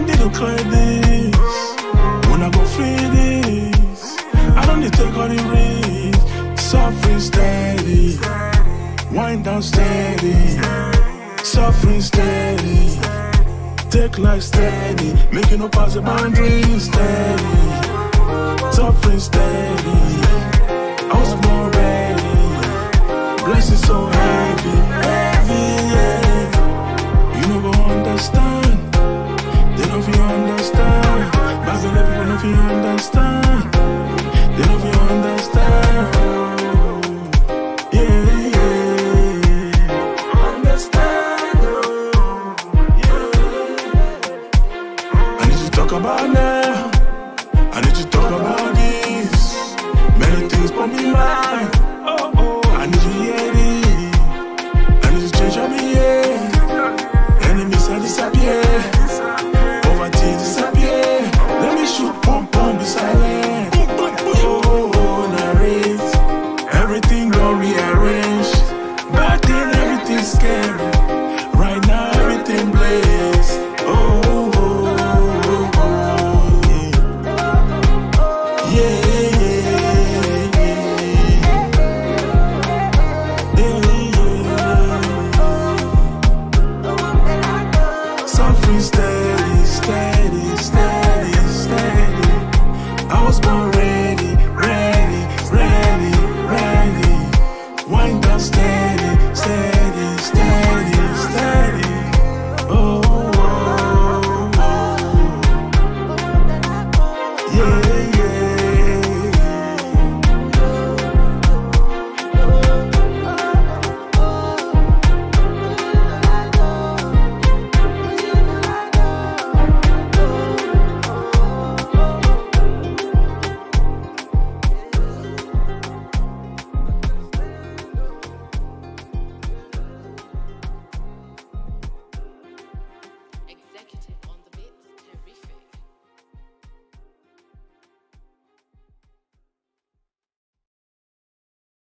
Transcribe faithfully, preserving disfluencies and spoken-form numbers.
don't need to clear this. When I go free this, I don't need to take all the risks. Suffering steady, wind down steady. Suffering steady, take life steady. Making no pass the boundaries steady. Suffering steady, I was more ready. Blessings so heavy, heavy, yeah. You no go understand, they don't feel understand. Babylon people don't feel understand, they don't feel understand. Yeah, yeah, understand. Oh, yeah. I need to talk about now. I need to talk about this. Many things put me mind. Oh, oh. I need to hear it. I need to change up me, yeah. Enemies are disappear. Poverty disappear. Let me shoot, pump, pump, be silent. Oh, oh, narrate. Everything gon' rearrange. Back then everything scary. Right now everything blaze. Oh, oh, oh, oh, yeah. Yeah. Suffering steady, steady, steady, steady. I was born